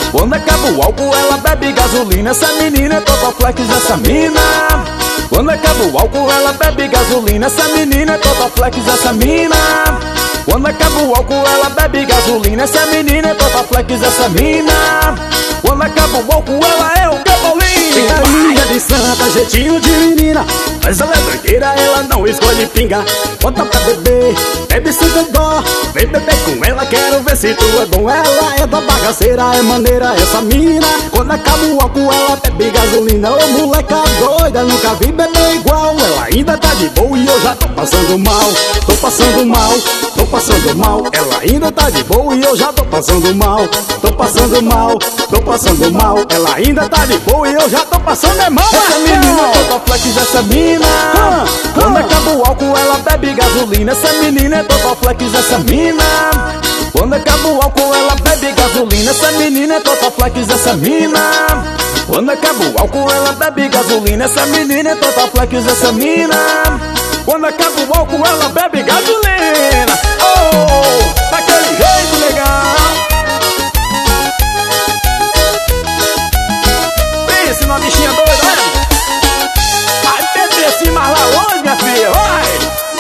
Quando acaba o álcool ela bebe gasolina. Essa menina é total flex, essa mina. Quando acaba o álcool ela bebe gasolina. Essa menina é total flex, essa mina. Quando acaba o álcool ela bebe gasolina. Essa menina é total flex, essa mina. Quando acaba o álcool ela é o Cebolinha. Carinha de santa, jeitinho de menina, mas ela é doideira, ela não escolhe pinga. Bota pra beber, bebe sem ter dó. Vem beber com ela, quero ver se tu é bom. Ela é da bagaceira, é maneira essa mina. Quando acaba o álcool ela bebe gasolina. Ô moleca doida, nunca vi beber igual. Ela ainda tá de boa e eu já tô passando mal. Tô passando mal, tô passando mal. Ela ainda tá de boa e eu já tô passando mal. Tô passando mal, tô passando mal. Ela ainda tá de boa e eu já tô passando mal. Essa menina é total flex, essa mina. Quando acaba o álcool ela bebe gasolina. Essa menina é total flex, essa mina. Quando acaba o álcool ela bebe gasolina. Essa menina é total flex, essa mina. Quando acaba o álcool ela bebe gasolina. Essa menina é total flex, essa mina. Quando acaba o álcool ela bebe gasolina. Oh, daquele jeito legal. Pense numa bichinha doida, olha. Vai beber assim mais lá longe, minha filha, vai.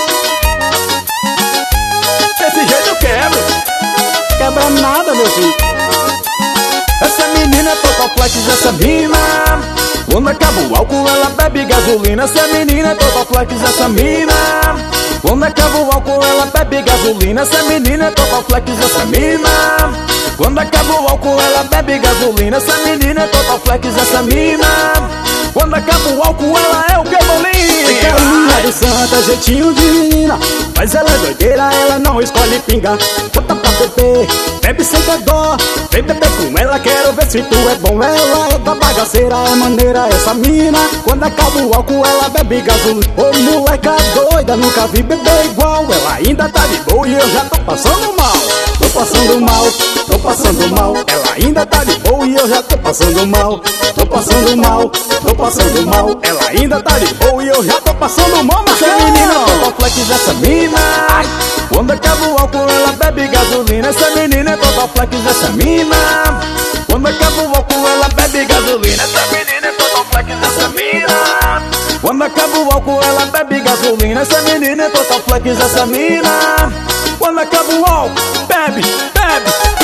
Desse jeito eu quebro. Quebra nada, meu filho. Essa menina é total flex, essa mina. Quando acaba o álcool ela bebe gasolina. Essa menina é total flex, essa mina. Quando acaba o álcool ela bebe gasolina. Essa menina é total flex, essa mina. Quando acaba o álcool ela bebe gasolina. Essa menina é total flex, essa mina. Quando acaba o álcool ela é o Cebolinha. Carinha de santa, jeitinho de menina, mas ela é doideira, ela não escolhe pinga. Bota pra beber, bebe sem ter dó. Vem beber com ela, quero ver se tu é bom. Ela é da bagaceira, é maneira essa mina. Quando acaba o álcool ela bebe gasolina. Ô moleca doida, nunca vi beber igual. Ela ainda tá de boa e eu já tô passando mal. Tô passando mal, tô passando mal. Ela ainda tá de boa e eu já tô passando mal. Tô passando mal, tô passando mal. Ela ainda tá de boa e eu já tô passando mal. Mas essa menina é total flex, essa mina. Quando acaba o álcool ela bebe gasolina. Essa menina é total flex, essa mina. Quando acaba o álcool ela bebe gasolina. Essa menina é total flex, essa mina. Quando acaba o álcool ela bebe gasolina. Essa menina é total flex, essa mina. Quando acaba o álcool, bebe, bebe.